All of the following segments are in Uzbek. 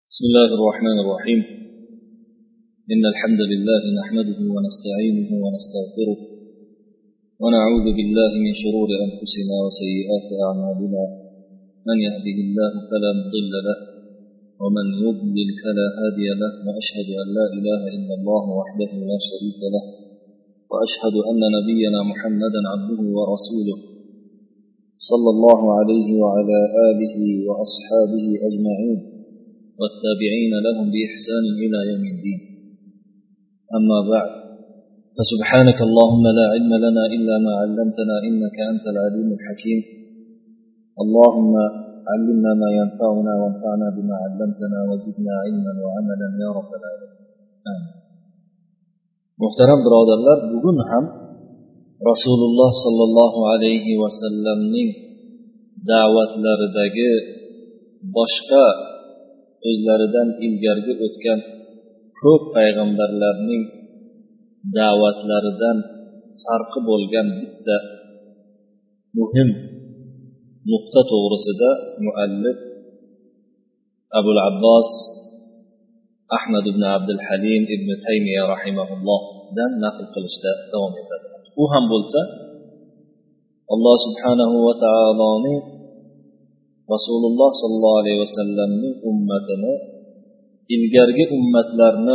بسم الله الرحمن الرحيم إن الحمد لله نحمده ونستعينه ونستغفره ونعوذ بالله من شرور أنفسنا وسيئات أعمالنا من يهده الله فلا مضل له ومن يضلل فلا هادي له وأشهد أن لا إله إلا الله وحده لا شريك له وأشهد أن نبينا محمدا عبده ورسوله صلى الله عليه وعلى آله وأصحابه أجمعين والتابعين لهم بإحسان إلى يوم الدين أما بعد فسبحانك اللهم لا علم لنا إلا ما علمتنا إنك أنت العليم الحكيم اللهم علمنا ما ينفعنا وانفعنا بما علمتنا وزدنا علما وعملا يا رب العالمين آمين. Muhtaram birodarlar, bugun ham Rasululloh sollallohu alayhi vasallamning da'vatlaridagi boshqa o'zlaridan ilgargi o'tgan ko'p payg'ambarlarning da'vatlaridan farqi bo'lgan bitta muhim nuqta to'g'risida muallif Abul Abbos Ahmad ibn Abdul Halim ibn Taymiya rahimahullohdan naql qilishda davom etadi. U ham bo'lsa Alloh subhanahu va taoloning Rasululloh sollallohu alayhi vasallamning ummatini ilgargi ummatlarni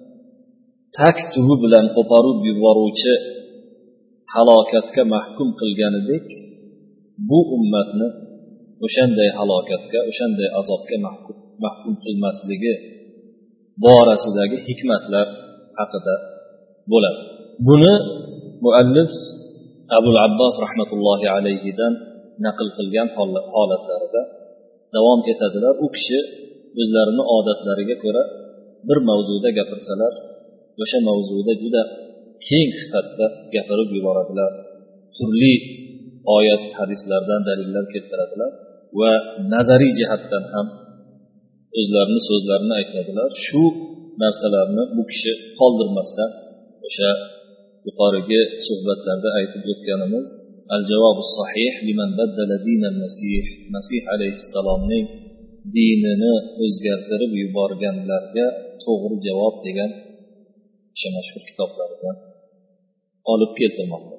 tak tubi bilan qo'porib yuboruvchi halokatga mahkum qilganidek, bu ummatni o'shanday halokatga, o'shanday azobga mahkum qilmasligi borasidagi hikmatlar haqida bo'ladi. Buni muallif Abul Abbos rahmatullohi alayhidan naql qilgan holatlarida davom etadilar. U kishi o'zlarini odatlariga ko'ra bir mavzuda gapirsalar, o'sha mavzuda juda keng sifatda gapirib yuboradilar. Turli oyat, hadislardan dalillar keltiradilar va nazariy jihatdan ham o'zlarini so'zlarini aytadilar. Shu narsalarni bu kishi qoldirmasdan o'sha yuqorigi suhbatlarda aytib o'tganimiz Al-Javobu sahih liman baddala dinal masih, Masih alayhissalomning dinini o'zgartirib yuborganlarga to'g'ri javob degan o'sha mashhur kitoblaridan olib keltirmoqda.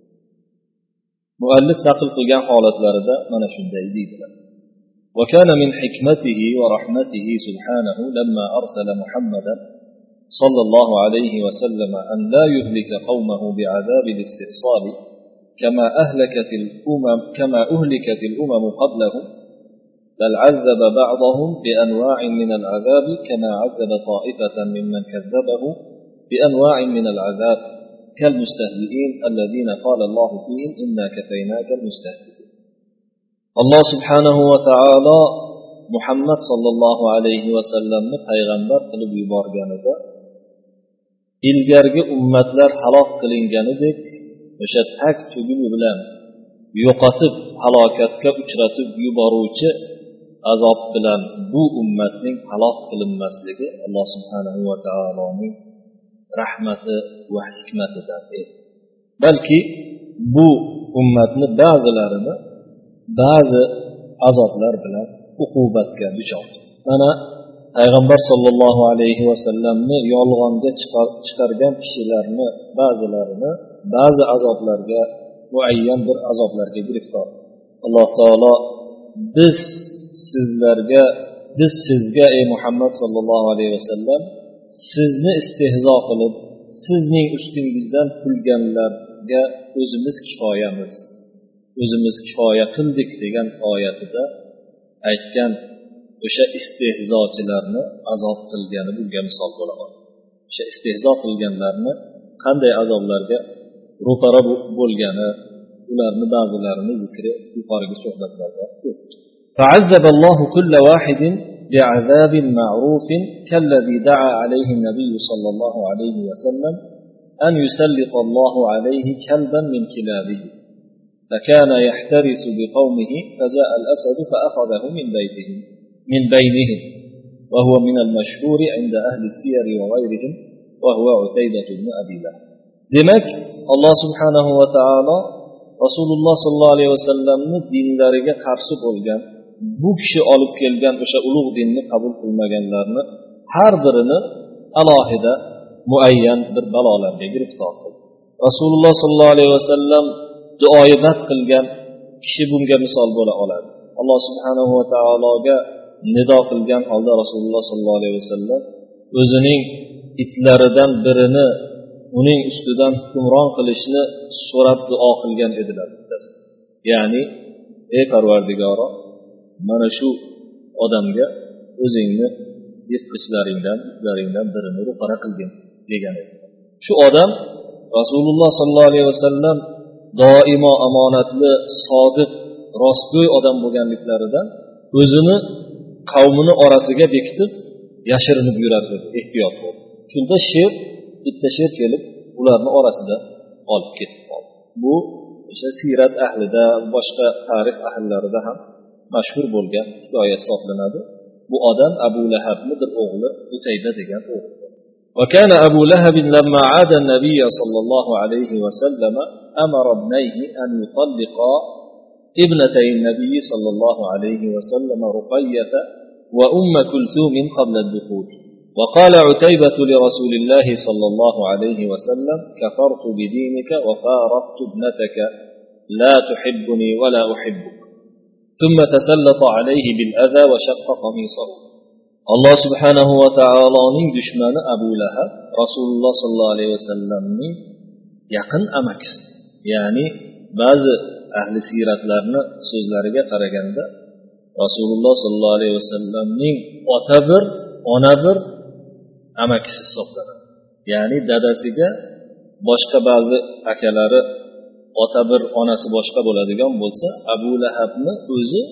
Muallif naql qilgan holatlarida mana shunday deydilar. وكان من حكمته ورحمته سبحانه لما أرسل محمدا صلى الله عليه وسلم أن لا يهلك قومه بعذاب الاستئصال كما أهلكت الأمم قبلهم، بل عذب بعضهم بأنواع من العذاب كما عذب طائفة ممن كذبه بأنواع من العذاب كالمستهزئين الذين قال الله فيهم إنا كفيناك المستهزئين. الله سبحانه وتعالى محمد صلى الله عليه وسلم payg'ambar qilib yuborganida ilgargi ummatlar halok qilinganidek o'sha tak tuguni bilan yo'qotib halokatga uchratib yuboruvchi azob bilan bu ummatning halok qilinmasligi Alloh subhanahu va taoloning rahmati va hikmatidan edi. Balki bu ummatni ba'zilarini ba'zi azoblar bilan uqubatga duchor. Mana payg'ambar sollallohu alayhi vasallamni yolg'onga chiqargan kishilarni ba'zilarini ba'zi azoblarga, muayyan bir azoblarga giriftor. Alloh taolo biz sizga ey Muhammad sollallohu alayhi vasallam sizni istehzo qilib sizning ustingizdan kulganlarga o'zimiz kifoya qildik degan oyatida aytgan o'sha istehzochilarni azob qilgani bunga misol bo'la oladi. O'sha istehzo qilganlarni qanday azoblarga ro'para bo'lgani, ularni ba'zilarini zikri yuqorigi suhbatlarda o'tdi. فعذب الله كل واحد بعذاب معروف كالذي دعا عليه النبي صلى الله عليه وسلم أن يسلط الله عليه كلبا من كلابه فكان يحترس بقومه فجاء الأسد فأخذه من بينهم وهو من المشهور عند أهل السير وغيرهم وهو عتيبة بن أبي لهب. Demek Allah subhanahu va taolo Rasululloh sollallohu alayhi vasallamni dinlariga qarshi bo'lgan bu kishi olib kelgan o'sha ulug' dinni qabul qilmaganlarni har birini alohida muayyan bir balolarga giriftor qildi. Rasululloh sollallohu alayhi vasallam duoibat qilgan kishi bunga misol bo'la oladi. Alloh subhanahu va taologa nido qilgan holda Rasululloh sollallohu alayhi vasallam o'zining itlaridan birini uning ustidan hukmron qilishni so'rab duo qilgan edilar. Ya'ni ey Parvardigoro, mana shu odamga o'zingni yirtqichlaringdan birini ro'para qilgin degan edi. Shu odam Rasululloh sollallohu alayhi vasallam doimo omonatli, sodiq, rostgo'y odam bo'lganliklaridan o'zini qavmini orasiga bekitib yashirinib yurar edi, ehtiyot bo'lib. Shunda bitta sher kelib ularni orasida olib ketib qoldi. Bu o'sha siyrat ahlida, boshqa tarix ahllarida ham mashhur bo'lgan hikoya hisoblanadi. Bu odam Abu Lahabning bir o'g'li Utayba degan o'g'li. وكان أبو لهب لما عاد النبي صلى الله عليه وسلم أمر ابنيه أن يطلقا ابنتي النبي صلى الله عليه وسلم رقية وأم كلثوم قبل الدخول. وقال عتيبة لرسول الله صلى الله عليه وسلم كفرت بدينك وفارقت ابنتك لا تحبني ولا أحبك. ثم تسلط عليه بالأذى وشق قميصه. Allah subhanahu va taoloning dushmani Abu Lahab Rasululloh sollallohu alayhi vasallamning yaqin amakisi. Ya'ni ba'zi ahli siyratlarning so'zlariga qaraganda Rasululloh sollallohu alayhi vasallamning ota bir, ona bir amakisi hisoblanadi. Ya'ni dadasiga boshqa ba'zi akalari ota bir, onasi boshqa bo'ladigan bo'lsa, Abu Lahabni o'zi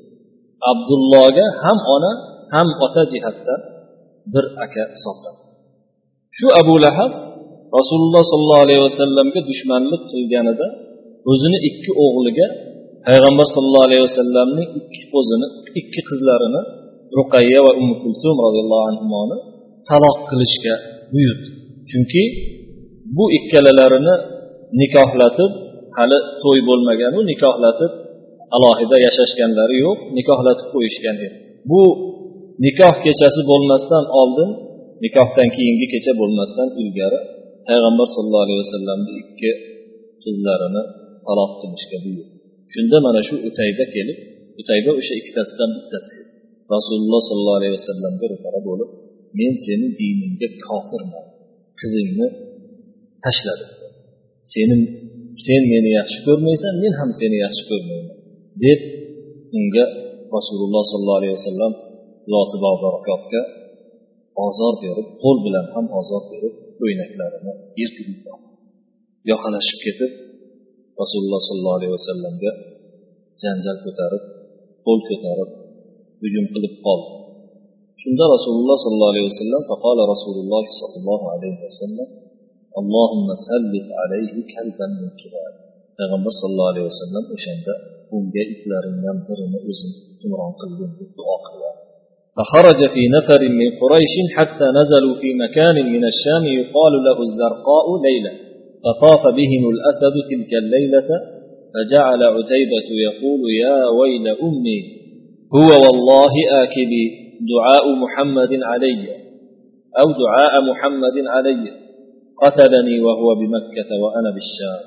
Abdullohga ham ona ham ota jihatdan bir aka hisoblanadi. Shu Abu Lahab Rasululloh sollallohu alayhi vasallamga dushmanlik qilganida o'zini ikki o'g'liga payg'ambar sollallohu alayhi vasallamning ikki qizlarini Ruqayya va Umm Kulsum radhiyallohu anhumoni taloq qilishga buyurdi. Chunki bu ikkalalarini nikohlatib, hali to'y bo'lmagan, u nikohlatib alohida yashashganlari yo'q, nikohlatib qo'yishgan edi. Bu nikoh kechasi bo'lmasdan oldin, nikohdan keyingi kecha bo'lmasdan ilgari payg'ambar sollallohu alayhi vasallamning ikki qizlarini taloq qilishga buyurdi. Shunda mana shu Utayba o'sha ikkitasidan bittasi edi. Rasululloh sollallohu alayhi vasallamga ro'para bo'lib, men sening diningga kofirman, qizingni tashladim. Sen meni yaxshi ko'rmaysan, men ham seni yaxshi ko'rmayman deb unga Rasululloh sollallohu alayhi vasallam zoti barakotga ozor berib, qo'l bilan ham ozor berib, ko'ynaklarini yirtib yubordi. Yoqalashib ketib Rasululloh sollallohu alayhi vasallamga janjal ko'tarib, qo'l ko'tarib hujum qilib qoldi. Shunda Rasululloh sollallohu alayhi vasallam faqala Rasululloh sollallohu alayhi vasallam Allohumma sallit alayhi kalban min kilab. Payg'ambar sollallohu alayhi vasallam o'shanda unga itlaringdan birini o'zing hukmron qilgin deb duo qildi. فخرج في نفر من قريش حتى نزلوا في مكان من الشام يقال له الزرقاء ليلة فطاف بهم الأسد تلك الليلة فجعل عتيبة يقول يا ويل أمي هو والله آكلي دعاء محمد علي أو دعاء محمد علي قتلني وهو بمكة وأنا بالشام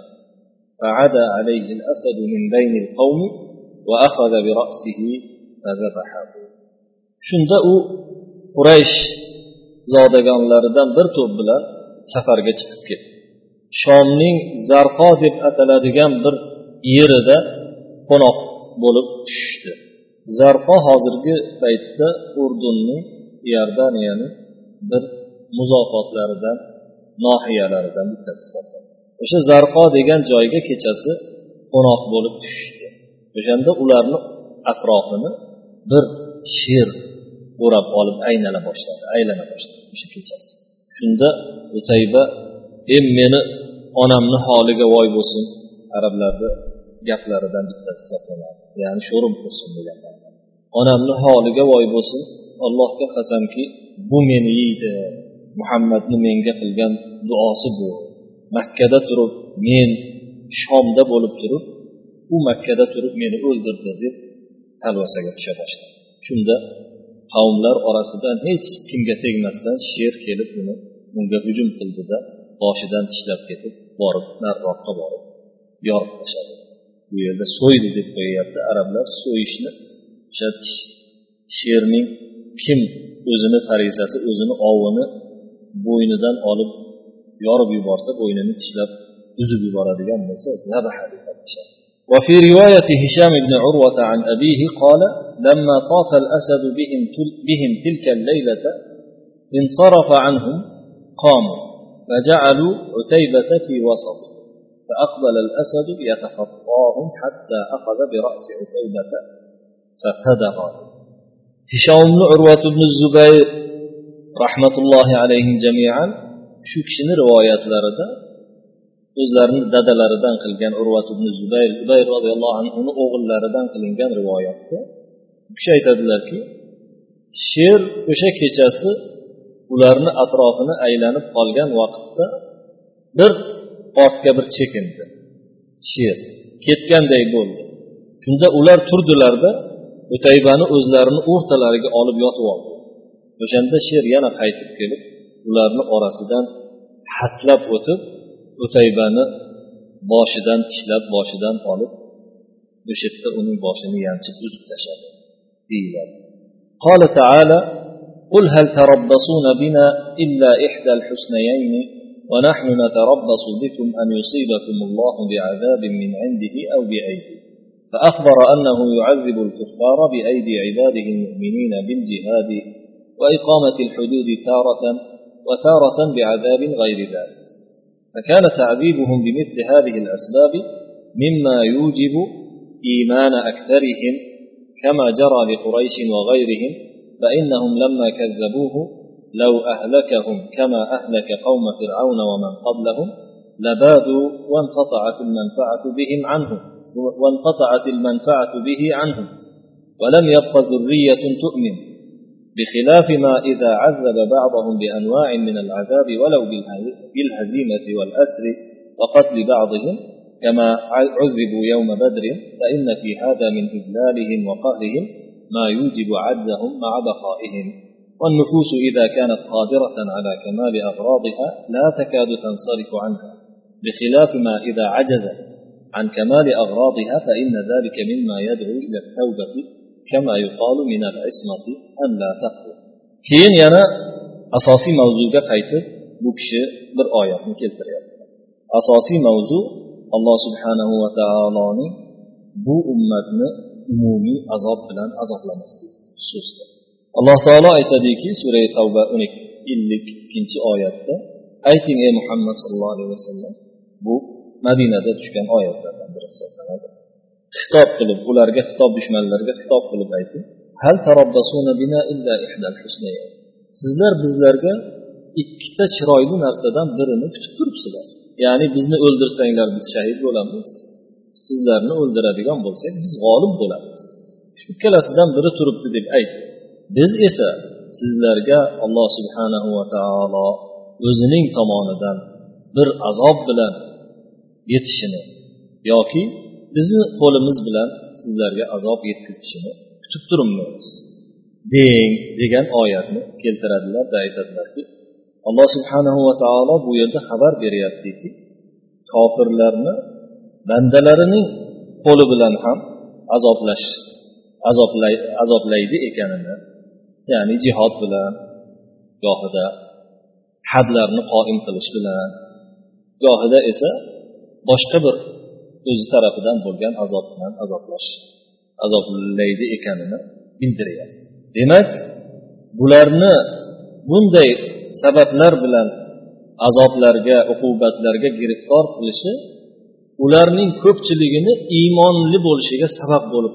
فعدا عليه الأسد من بين القوم وأخذ برأسه فذبحه. Shunda u Quraysh zodagonlaridan bir to'p bilan safarga chiqib ketdi. Shomning Zarqo deb ataladigan bir yerida qo'noq bo'lib tushdi. Zarqo hozirgi paytda Urdunning, Iordaniyaning bir muzofotlaridan, nohiyalaridan bittasi hisoblanadi. O'sha Zarqo degan joyga kechasi qo'noq bo'lib tushdi. O'shanda ularni atrofini bir sher o'rab olib aylana boshladi o'sha kechasi. Shunda Utayba meni onamni holiga voy bo'lsin, arablarda gaplaridan bittasi hisoblanadi. Ya'ni sho'rim qilsin deganlar. Onamni holiga voy bo'lsin, Allohga qasamki, bu meni yeydi. Muhammadni menga qilgan duosi bu. Makkada turib, men Shomda bo'lib turib, u Makkada turib meni o'ldirdi deb talvasaga tusha boshladi. Shunda qavmlar orasidan hech kimga tegmasdan sher kelib unga hujum qildida boshidan tishlab ketib borib nariroqqa borib yorib tashladi. Bu yerda so'ydi deb qo'yyapti arablar. So'yishni o'sha sherning kim o'zini farizasi, o'zini ovini bo'ynidan olib yorib yuborsa, bo'ynini tishlab uzib yuboradigan bo'lsa, zabaha deb aytishadi. وفي رواية هشام بن عروة عن أبيه قال: لما طاف الأسد بهم تلك الليلة انصرف عنهم قاموا فجعلوا عتيبة في وسط، فأقبل الأسد يتخطاهم حتى أخذ برأس عتيبة ففدغه. هشام بن عروة بن الزبير رحمة الله عليهم جميعا shu kishini rivoyatlarida o'zlarining dadalaridan qilgan Urvat ibn Zubayr radhiyallohu anhu o'g'illaridan qilingan rivoyatda bu kishi aytadilarki, sher o'sha kechasi ularni atrofini aylanib qolgan vaqtda bir ortga bir chekindi. Sher ketganday bo'ldi. Shunda ular turdilarda Utaybani o'zlarini o'rtalariga olib yotib oldi. O'shanda sher yana qaytib kelib, ularni orasidan hatlab o'tib, Utaybani boshidan tishlab, boshidan olib, o'sha yerda uning boshini yanchib uzib tashladi deyiladi. Qala ta'ala: "Qul hal tarabbasuna bina illa ihda al-husnayayn wa nahnu natarabbasu bikum an yusibakum Allahu bi'adabin min 'indihi aw bi'aydi." فأخبر أنه يعذب الكفار بأيدي عباده المؤمنين بالجهاد وإقامة الحدود تارة وتارة بعذاب غير ذلك. فكان تعذيبهم بمثل هذه الأسباب مما يوجب إيمان أكثرهم كما جرى لقريش وغيرهم، فإنهم لما كذبوه لو أهلكهم كما أهلك قوم فرعون ومن قبلهم لبادوا وانقطعت المنفعة به عنهم ولم يبق ذرية تؤمن، بخلاف ما إذا عذب بعضهم بأنواع من العذاب ولو بالهزيمة والأسر وقتل بعضهم كما عذبوا يوم بدر، فإن في هذا من إذلالهم وقهرهم ما يوجب عجزهم مع بقائهم. والنفوس إذا كانت قادرة على كمال أغراضها لا تكاد تنصرف عنها، بخلاف ما إذا عجزت عن كمال أغراضها فإن ذلك مما يدعو إلى التوبة كما يقال من العصمة أن لا تقوى. keyin yana asosiy mavzuga qaytib bu kishi bir oyatni keltiryapti. Asosiy mavzu Alloh subhanahu va taoloning bu ummatni umumiy azob bilan azoblamaslik xususida. Alloh taolo aytadiki, sura Tavba 52-oyatda: ayting ey Muhammad sallallohu alayhi vasallam, bu Madinada tushgan oyatlardan biri hisoblanadi. Xitob qilib, ularga xitob, dushmanlarga xitob qilib ayting: hal tarabbasuna bina illa ihdal husnayn. Sizlar bizlarga ikkita chiroyli narsadan birini kutib turibsizlar. Ya'ni bizni o'ldirsanglar biz shahid bo'lamiz, sizlarni o'ldiradigan bo'lsak biz g'olib bo'lamiz. Shu ikkalasidan biri turibdi deb aytdi. Biz esa sizlarga Alloh subhanahu va taolo o'zining tomonidan bir azob bilan yetishini yoki bizni qo'limiz bilan sizlarga azob yetkazishini kutib turibmiz degan oyatni keltiradilar va aytadilarki, Alloh subhanahu va taolo bu yerda xabar beryaptiki, kofirlarni bandalarining qo'li bilan ham azoblaydi ekanini, ya'ni jihod bilan, gohida hadlarni qoim qilish bilan, gohida esa boshqa bir o'zi tarafidan bo'lgan azob bilan azoblaydi ekanini bildiryapti. Demak, bularni bunday sabablar bilan azoblarga, uqubatlarga giriftor qilishi ularning ko'pchiligini iymonli bo'lishiga sabab bo'lib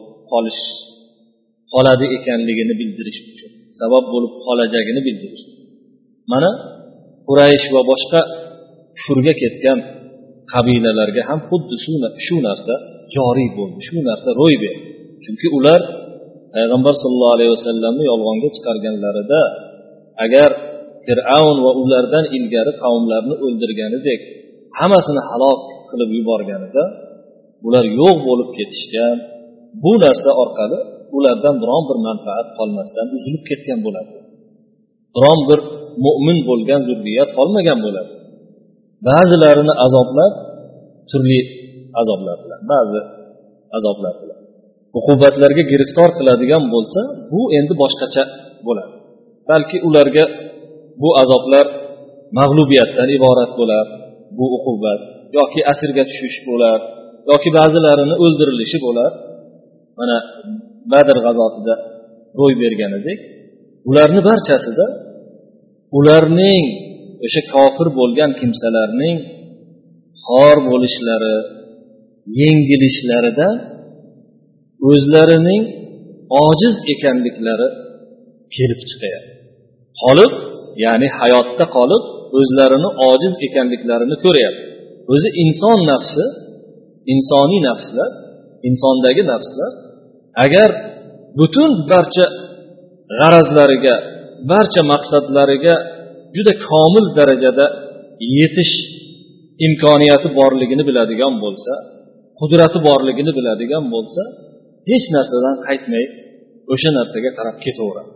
qoladi ekanligini bildirish uchun, sabab bo'lib qolajagini bildirish uchun. Mana Quraysh va boshqa kufrga ketgan qabilalarga ham xuddi shu narsa joriy bo'ldi, shu narsa ro'y berdi. Chunki ular payg'ambar sollallohu alayhi vasallamni yolg'onga chiqarganlarida agar Fir'avn va ulardan ilgari qavmlarni o'ldirganidek hammasini halok qilib yuborganida ular yo'q bo'lib ketishgan, bu narsa orqali ulardan biron bir manfaat qolmasdan uzilib ketgan bo'ladi. Biron bir mu'min bo'lgan zurriyat qolmagan bo'ladi. Ba'zilarini azoblar turli azoblar bilan, ba'zi azoblar bilan uqubatlarga giriftor qiladigan bo'lsa, bu endi boshqacha bo'ladi. Balki ularga bu azoblar mag'lubiyatdan iborat bo'lar, bu uqubat, yoki asirga tushish bo'lar, yoki ba'zilarini o'ldirilishi bo'lar. Mana Badr g'azotida ro'y berganidek, ularni barchasida ularning o'sha kofir bo'lgan kimsalarning xor bo'lishlari, yengilishlaridan o'zlarining ojiz ekanliklari kelib chiqadi. Qolib, ya'ni hayotda qolib, o'zlarini ojiz ekanliklarini ko'ryapti. O'zi inson nafsi, insoniy nafslar, insondagi nafslar agar butun barcha g'arazlariga, barcha maqsadlariga juda komil darajada yetish imkoniyati borligini biladigan bo'lsa, qudrati borligini biladigan bo'lsa, hech narsadan qaytmay o'sha narsaga qarab ketaveradi.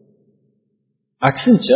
Aksincha,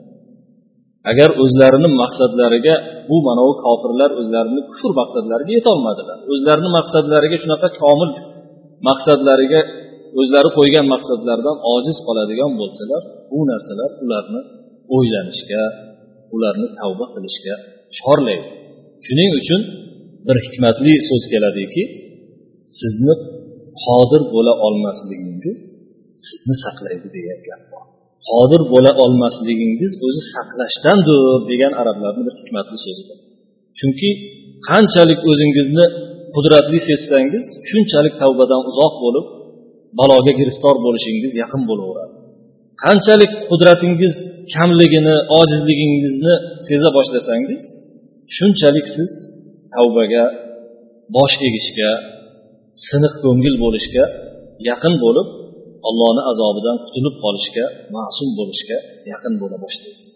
agar o'zlarini maqsadlariga, bu manovi kofirlar o'zlarini kufr maqsadlariga yeta olmadilar. O'zlarini maqsadlariga, shunaqa komil maqsadlariga, o'zlari qo'ygan maqsadlardan ojiz qoladigan bo'lsalar, bu narsalar ularni o'ylanishga, ularni tavba qilishga chorlaydi. Shuning uchun bir hikmatli so'z keladiki, sizni qodir bo'la olmasligingiz sizni saqlaydi degan gap bor. Qodir bo'la olmasligingiz o'zi saqlashdandir degan arablarning bir hikmatli so'zi bor. Chunki qanchalik o'zingizni qudratli sezsangiz, shunchalik tavbadan uzoq bo'lib, baloga giriftor bo'lishingiz yaqin bo'laveradi. Qanchalik qudratingiz kamligini, ojizligingizni seza boshlasangiz, shunchalik siz tavbaga, bosh egishga, siniq ko'ngil bo'lishga yaqin bo'lib, Allohning azobidan qutulib qolishga, ma'sum bo'lishga yaqin bo'la boshlaysiz.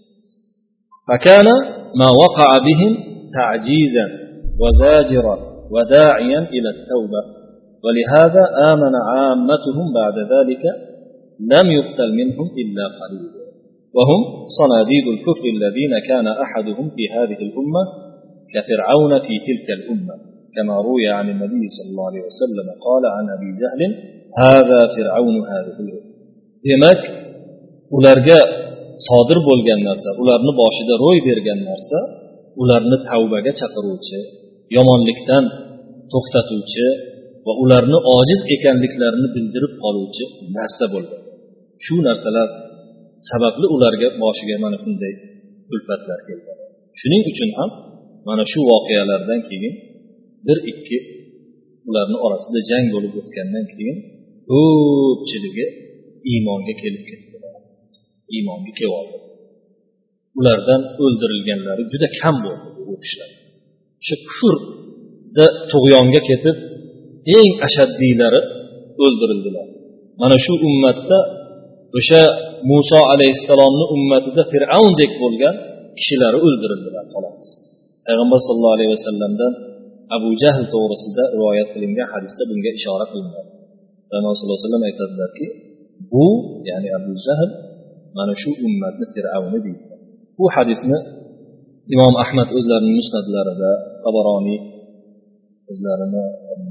Fakana ma waqa'a bihim ta'jizan wa zajiran wa da'iyan ila at-tawba. ولهذا آمن عامتهم بعد ذلك لم يقتل منهم إلا قليل وهم صناديد الكفر الذين كان أحدهم في هذه الأمة كفرعون في تلك الأمة كما روي عن النبي صلى الله عليه وسلم قال عن أبي جهل هذا فرعون هذه الأمة. demak ularga sodir bo'lgan narsa, ularni boshida ro'y bergan narsa, ularni tavbaga chaqiruvchi, yomonlikdan to'xtatuvchi va ularni ojiz ekanliklarini bildirib qoluvchi narsa bo'ldi. Shu narsalar sababli ularga boshiga mana shunday kulfatlar keldi. Shuning uchun ham mana shu voqealardan keyin bir ikki ularning orasida jang bo'lib o'tgandan keyin ko'pchiligi iymonga kelib ketdi. Iymonga keldi. Ulardan o'ldirilganlari juda kam bo'ldi bu kishilar. Shu kufrda tug'yonga ketib eng ashaddiylari o'ldirildilar. Mana shu ummatda o'sha Musa alayhissalomning ummatida Fir'avndek bo'lgan kishilari o'ldirildilar xolos. Payg'ambar sollallohu alayhi vasallamdan Abu Jahl to'g'risida rivoyat qilingan hadisda bunga ishora qilinadi. Payg'ambar sollallohu alayhi vasallam aytadilarki, bu, ya'ni Abu Jahl mana shu ummatning Fir'avni deydi. Bu hadisni Imom Ahmad o'zlarining musnadlarida, Tabaroniy o'zlarini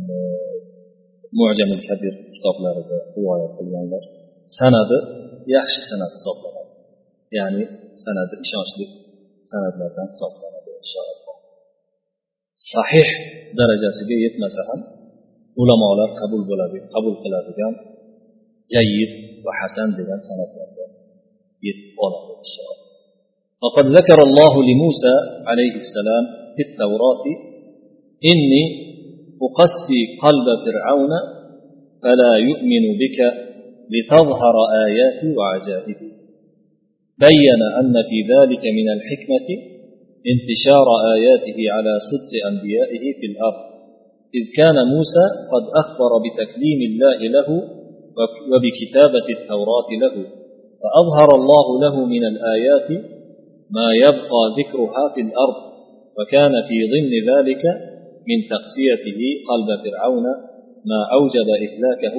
Mu'jamul Kabir kitoblarida rivoyat qilganlar. Sanadi yaxshi sanad hisoblanadi. Ya'ni sanadi ishonchli sanadlardan hisoblanadi inshaalloh. Sahih darajasiga yetmasa ham ulamolar qabul qiladigan jayyid va hasan degan sanadlarga yetib oladi inshaalloh. وقد ذكر الله لموسى عليه السلام في التوراة إني أقسي قلب فرعون فلا يؤمن بك لتظهر آياتي وعجائبي. بين أن في ذلك من الحكمة انتشار آياته على صدق أنبيائه في الأرض، إذ كان موسى قد أخبر بتكليم الله له وبكتابة التوراة له، فأظهر الله له من الآيات ما يبقى ذكرها في الأرض، وكان في ضمن ذلك من تقسيته قلب فرعون ما أوجب إهلاكه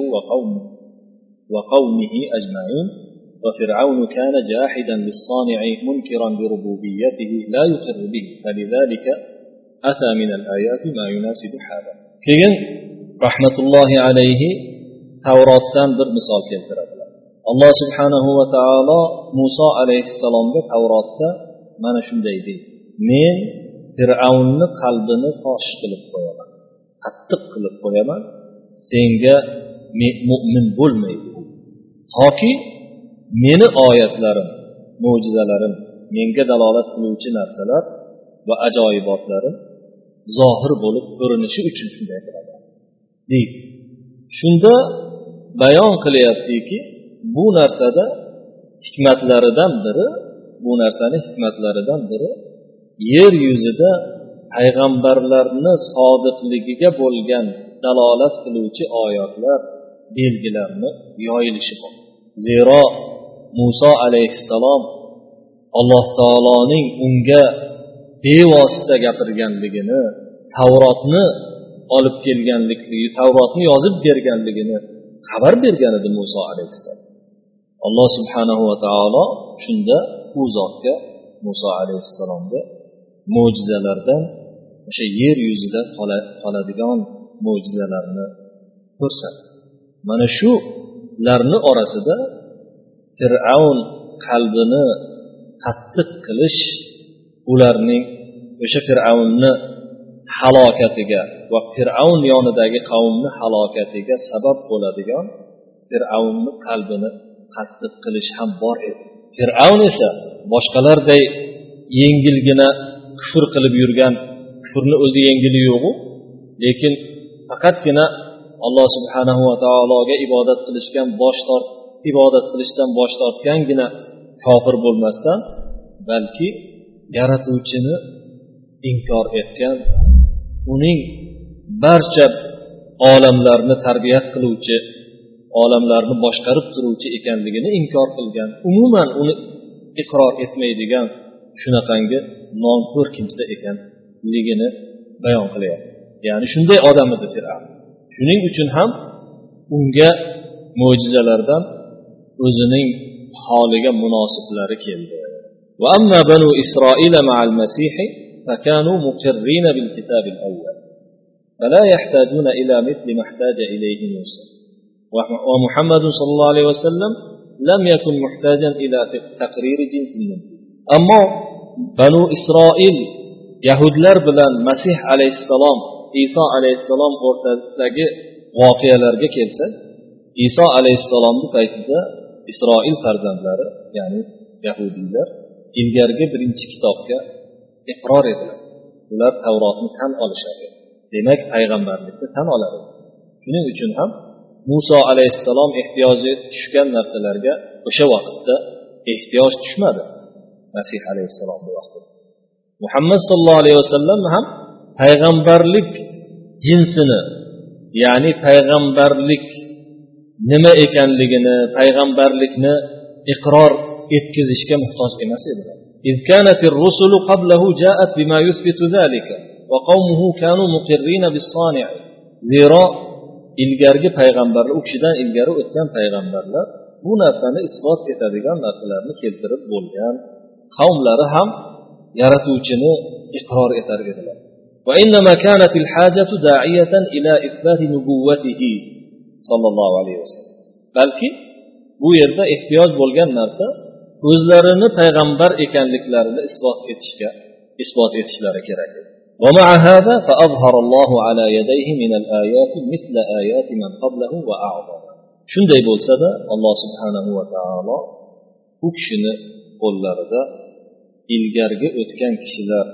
وقومه أجمعين وفرعون كان جاحدا للصانع منكرا بربوبيته لا يقر به فلذلك أتى من الآيات ما يناسب حاله. keyin rahmatullohi alayhi Tavrotdan bir misol keltiradilar. Alloh subhanahu va taolo Muso alayhissalomga Tavrotda mana shunday deydi: men Fir'avnni qalbini tosh qilib qo'yaman, qattiq qilib qo'yaman, senga mu'min bo'lmaydi toki meni oyatlarim, mo'jizalarim, menga dalolat qiluvchi narsalar va ajoyibotlarim zohir bo'lib ko'rinishi uchun shunday qiladi deydi. Shunda bayon qilyaptiki, bu narsada hikmatlaridan biri yer yuzida payg'ambarlarni sodiqligiga bo'lgan dalolat qiluvchi oyatlar, belgilarni yoyilishi bor. Zero Muso alayhissalom Alloh taoloning unga bevosita gapirganligini, Tavrotni olib kelganligi, Tavrotni yozib berganligini xabar bergan edi Muso alayhissalom. Alloh subhanahu va taolo shunda u zotga, Muso alayhissalomga mo'jizalardan o'sha yer yuzida qoladigan mo'jizalarni ko'rsatdi. Mana shularni orasida Fir'avn qalbini qattiq qilish, ularning o'sha Fir'avnni halokatiga va Fir'avn yonidagi qavmni halokatiga sabab bo'ladigan Fir'avnni qalbini qattiq qilish ham bor edi. Fir'avn esa boshqalarday yengilgina kufr qilib yurgan, kufrni o'zi yengili yo'q-u, lekin faqatgina Alloh subhanahu va taologa ibodat qilishdan bosh tortgangina kofir bo'lmasdan, balki yaratuvchini inkor etgan, uning barcha olamlarni tarbiyat qiluvchi, olamlarni boshqarib turuvchi ekanligini inkor qilgan, umuman uni iqror etmaydigan shunaqangi nonko'r kimsa ekanligini bayon qilyapti. Ya'ni shunday odam edi Fir'avn. Shuning uchun ham unga mo'jizalardan o'zining holiga munosiblari keldi. Va amma banu Isroil ma'al Masih fakanu muqirrin bil kitab al-awwal. فلا يحتاجون إلى مثل ما احتاج إليه موسى ومحمد صلى الله عليه وسلم لم يكن محتاجا إلى تقرير جنس منه. أما بنو إسرائيل يهودلر bilan Masih alayhissalom, Iso alayhissalom o'rtasidagi voqealarga kelsak, Iso alayhissalomning paytida Isroil farzandlari, ya'ni yahudiylar ilgargi birinchi kitobga iqror edilar. Ular Tavrotni tan olishadi. Demak, payg'ambarlikni tan oladi. Shuning uchun ham Muso alayhissalom ehtiyoji tushgan narsalarga o'sha vaqtda ehtiyoj tushmadi Masih alayhissalom bu vaqtda. Muhammad sallallohu alayhi vasallam ham payg'ambarlik jinsini, ya'ni payg'ambarlik nima ekanligini, payg'ambarlikni iqror etkazishga muhtoj emas edilar. إذ كانت الرسل قبله جاءت بما يثبت ذلك وقومه كانوا مقرين بالصانع. Zero ilgargi payg'ambarlar, u kishidan ilgari o'tgan payg'ambarlar bu narsani isbot etadigan narsalarni keltirib bo'lgan, qavmlari ham yaratuvchini iqror etar edilar. وإنما كانت الحاجة داعية إلى إثبات نبوته صلى الله عليه وسلم. balki bu yerda ehtiyoj bo'lgan narsa o'zlarini payg'ambar ekanliklarini isbot etishlari kerak edi. ومع هذا فأظهر الله على يديه من الآيات مثل آيات من قبله وأعظم. shunday bo'lsa-da Alloh subhanahu va taolo u kishini qo'llarida ilgargi o'tgan kishilar,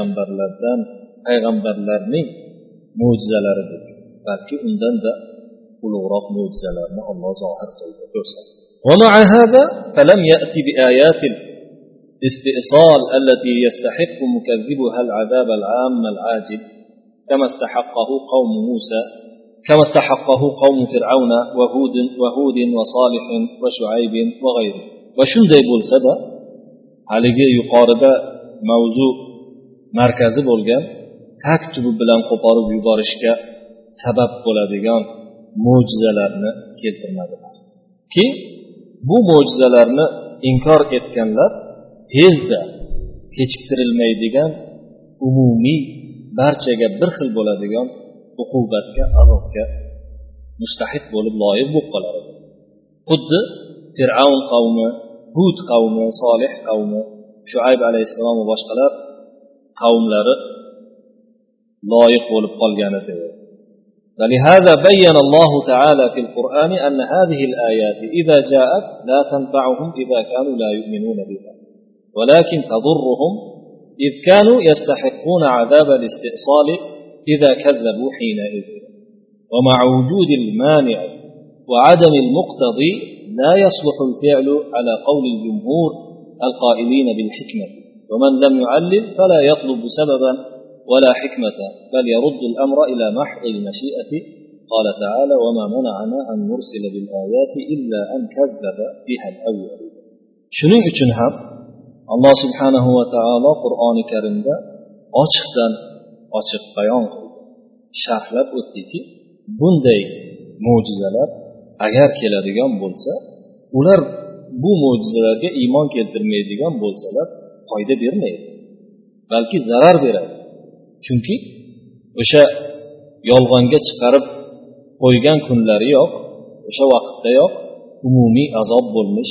payg'ambarlarning mo'jizalaridir. Balki undan da ulug'roq mo'jizalarni Alloh zohir qildi, ko'rsatdi. ومع هذا فلم يأتي بآيات الاستئصال التي يستحق مكذبها العذاب العام العاجل كما استحقه قوم موسى، كما استحقه قوم فرعون وهود وصالح وشعيب وغيره. وشunday bo'lsa-da, haligi yuqorida mavzu markazi bo'lgan tag tubi bilan qo'porib yuborishga sabab bo'ladigan mo'jizalarni keltirmadilar. Ki bu mo'jizalarni inkor etganlar tezda kechiktirilmaydigan umumiy barchaga bir xil bo'ladigan uqubatga, azobga mustahiq bo'lib loyiq bo'lib qoladi. Xuddi Fir'avn qavmi, Hud qavmi, Solih qavmi, Shuayb alayhissalom va boshqalar qavmlari loyiq bo'lib qolgan edi. ولهذا بين الله تعالى في القرآن أن هذه الآيات إذا جاءت لا تنفعهم إذا كانوا لا يؤمنون بها ولكن تضرهم إذ كانوا يستحقون عذاب الاستئصال إذا كذبوا حينئذ ومع وجود المانع وعدم المقتضي لا يصلح الفعل على قول الجمهور القائلين بالحكمة ومن لم يعلل فلا يطلب سببا ولا حكمة بل يرد الأمر إلى محض المشيئة قال تعالى وما منعنا أن نرسل بالآيات إلا أن كذب بها الأول. Shuning uchun ham Alloh subhanahu va taolo Qur'oni Karimda ochiqdan ochiq bayon qildi, sharhlab o'tdiki, bunday mo'jizalar agar keladigan bo'lsa, ular bu mo'jizalarga iymon keltirmaydigan bo'lsalar foyda bermaydi, balki zarar beradi. Chunki o'sha yolg'onga chiqarib qo'ygan kunlariyoq, o'sha vaqtdayoq umumiy azob bo'lmish,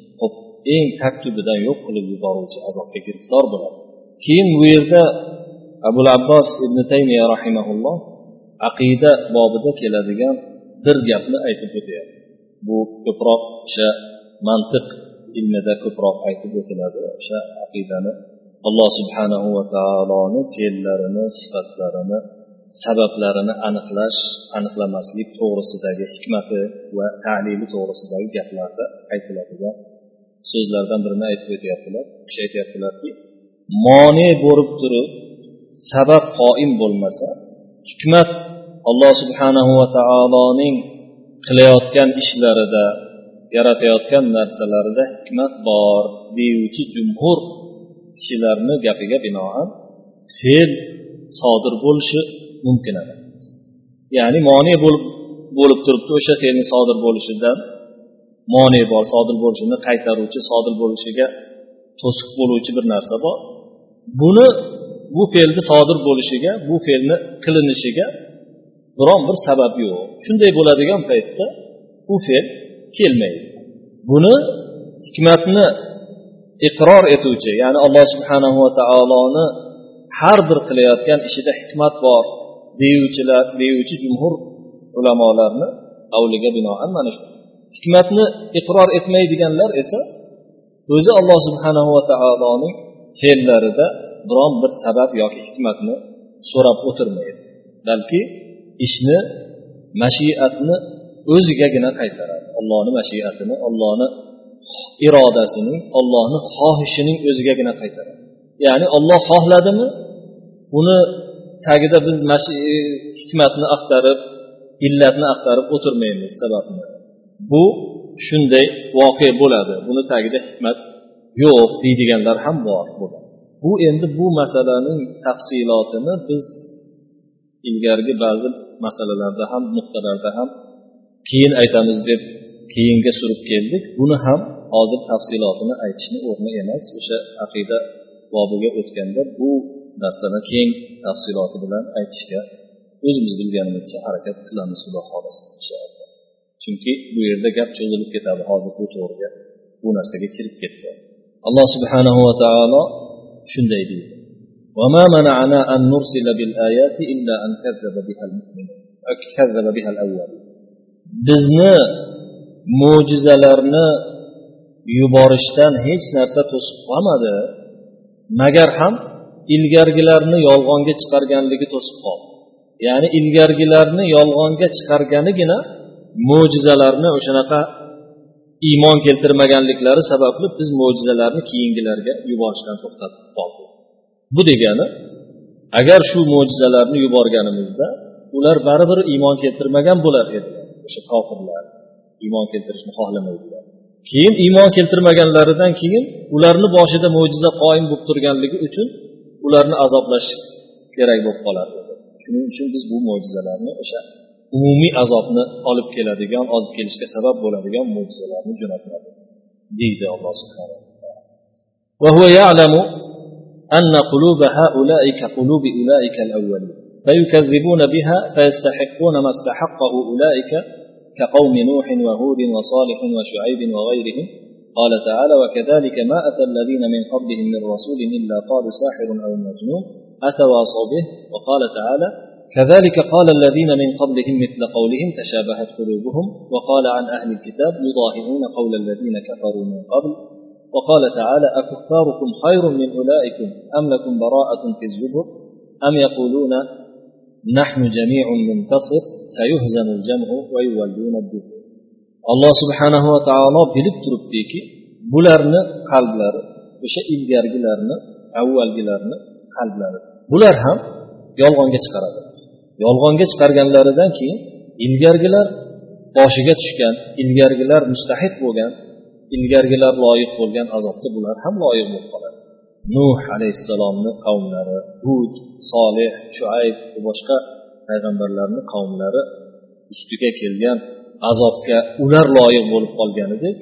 eng taktubidan yo'q qilib yuboruvchi azobga giriftor bo'ladi. Keyin bu yerda Abul Abbos ibn Taymiya rahimahulloh aqida bobida keladigan bir gapni aytib o'tyapti. Bu ko'proq o'sha mantiq ilmida ko'proq aytib o'tiladi. O'sha aqidani Alloh subhanahu va taoloni fe'llarini, sifatlarini, sabablarini aniqlamaslik to'g'risidagi hikmati va ta'lili to'g'risidagi gaplarda aytiladigan so'zlardan birini aytib o'tyaptilar. Kishi aytyaptilarki, mone bo'lib turib sabab qoim bo'lmasa, hikmat Alloh subhanahu va taoloning qilayotgan ishlarida, yaratayotgan narsalarida hikmat bor deyuvchi jumhur kishilarni gapiga binoan fe'l sodir bo'lishi mumkin emas. Ya'ni mone bo'lib turibdi o'sha fe'lning sodir bo'lishidan mone bor, sodir bo'lishini qaytaruvchi, sodir bo'lishiga to'siq bo'luvchi bir narsa bor. Bu fe'lni sodir bo'lishiga, bu fe'lni qilinishiga biron bir sabab yo'q. Shunday bo'ladigan paytda bu fe'l kelmaydi. Buni hikmatni iqror etuvchi, ya'ni Alloh subhanahu va taoloni har bir qilayotgan ishida hikmat bor deyuvchi jumhur ulamolarni qavliga binoan mana shu. Hikmatni iqror etmaydiganlar esa o'zi Alloh subhanahu va taoloning fe'llarida biron bir sabab yoki hikmatni so'rab o'tirmaydi. Balki ishni, mashiatni o'zigagina qaytaradi. Allohning mashiatini, Allohning irodasining, Allohning xohishining o'zigagina qaytaradi. Ya'ni Alloh xohladimi, uni tagida biz hikmatni axtarib, illatni axtarib o'tirmaymiz, sababni. Bu shunday voqea bo'ladi. Buni tagida hikmat yo'q deydiganlar ham bor bo'ladi. Bu endi bu masalaning tafsilotini biz ilgarigi ba'zi masalalarda ham, nuqtalarda ham keyin aytamiz deb keyinga surib keldik. Buni ham hozir tafsilotini aytishni o'rni emas. O'sha aqida bobiga o'tganda bu darslarni keng tafsiloti bilan aytishga o'zimiz bilganimizcha harakat qilamiz, Xudo xolasa inshaalloh. Chunki bu yerda gap cho'zilib ketadi hozir bu to'g'riga, bu narsaga kirib ketsa. Alloh subhanahu va taolo shunday deydi: "Va ma mana'ana an nursila bil ayati illa an kazzaba bihal mu'minun." Kazzaba bihal awwal. Bizni mo'jizalarni yuborishdan hech narsa to'sib qolmadi, magar ham ilgargilarni yolg'onga chiqarganligi to'sib qoldi. Ya'ni ilgargilarni yolg'onga chiqarganigina mo'jizalarni o'shanaqa iymon keltirmaganliklari sababli biz mo'jizalarni keyingilarga yuborishdan to'xtatib qoldik. Bu degani, agar shu mo'jizalarni yuborganimizda ular baribir iymon keltirmagan bo'lar edi. O'sha kofirlar iymon keltirishni xohlamaydilar. Keyin iymon keltirmaganlaridan keyin ularni boshida mo'jiza qoyim bo'lib turganligi uchun ularni azoblash kerak bo'lib qolardi. Shuning uchun biz bu mo'jizalarni o'sha umumiy azobni olib keladigan, olib kelishga sabab bo'ladigan mo'jizalarni jo'natadi deydi Alloh subhanahu va taolo. Va huwa ya'lamu anna quluba ha'ula'i ka qulubi ula'ika al-awwalin فيكذبون بها فيستحقون ما استحقه أولئك كقوم نوح وهود وصالح وشعيب وغيرهم. قال تعالى: وكذلك ما أتى الذين من قبلهم من رسول إلا قالوا ساحر أو مجنون أتواصوا به. وقال تعالى: كذلك قال الذين من قبلهم مثل قولهم تشابهت قلوبهم. وقال عن أهل الكتاب يضاهئون قول الذين كفروا من قبل. وقال تعالى: أكفاركم خير من أولئكم أم لكم براءة في الزبر أم يقولون نحن جميع منتصر سيهزم الجمع ويولون الدبر. Alloh subhanahu va taolo bilib turibdiki, bularni qalblari o'sha ilgargilarni, avvalgilarni qalblari, bular ham yolg'onga chiqaradi. Yolg'onga chiqarganlaridan keyin ilgargilar boshiga tushgan, ilgargilar mustahid bo'lgan, ilgargilar loyiq bo'lgan azobga bular ham loyiq bo'lib qoladi. Nuh alayhissalomni qavmlari, Hud, Solih, Shuayb va boshqa payg'ambarlarning qavmlari ustiga kelgan azobga ular loyiq bo'lib qolganidek,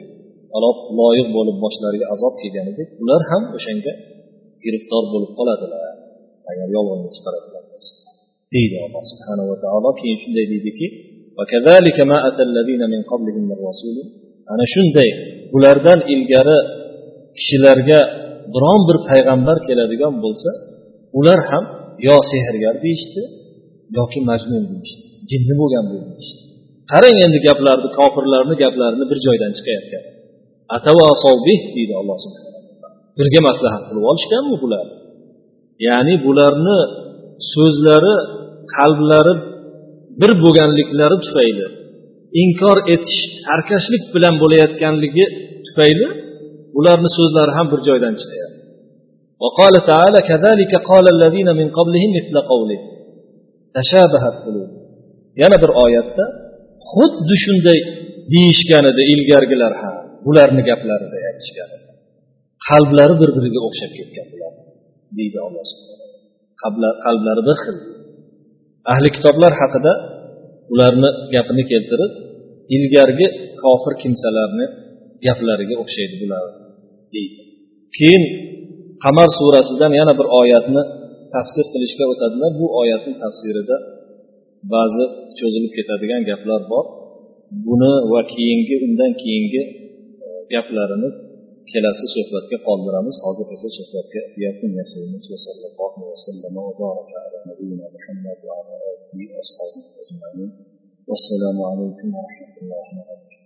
loyiq bo'lib boshlariga azob kelganidek, ular ham o'shanga giriftor bo'lib qoladilar agar yolg'onga chiqaradilar bo'lsa, deydi Alloh subhanahu va taolo. Keyin shunday deydiki: va kazalika ma atallazina min qablihim min rasulin, ana shunday bulardan ilgari kishilarga biron bir payg'ambar keladigan bo'lsa, ular ham yo sehrgar deyishdi yoki majnun deyishdi, jinni bo'lgan deyishdi. Qarang endi gaplarni, kofirlarning gaplarini bir joydan chiqayotgan. Atavasovbih deydi Alloh subhanahu va taolo. Birga maslahat qilib olishganmi bular? Ya'ni bularni so'zlari, qalblari bir bo'lganliklari tufayli, inkor etish, sarkashlik bilan bo'layotganligi tufayli ularni so'zlari ham bir joydan chiqadi. Va qala ta'ala: "Kazalika qala allazina min qablihim mithla qawlihi tashabahat qulub." Yana bir oyatda xuddi shunday deyishgan edi ilgargilar ham, bularning gaplarida aytishgan edi. Qalblari bir-biriga o'xshab ketgan bular, deydi Alloh subhanahu. Qalblari bir xil. Ahli kitoblar haqida ularni gapini keltirib, ilgargi kofir kimsalarni gaplariga o'xshaydi bular, deydi. Keyin Qamar surasidan yana bir oyatni tafsir qilishga o'tadilar. Bu oyatning tafsirida ba'zi cho'zilib ketadigan gaplar bor. Buni va keyingi, undan keyingi gaplarini kelasi suhbatga qoldiramiz. Hozir esa suhbatga yakun yasalamiz. Sallallohu alayhi va sallam va baraka ala nabiyyina Muhammad va ala alihi va ashabihi ajma'in. Assalomu alaykum va rahmatullohi va barakatuh.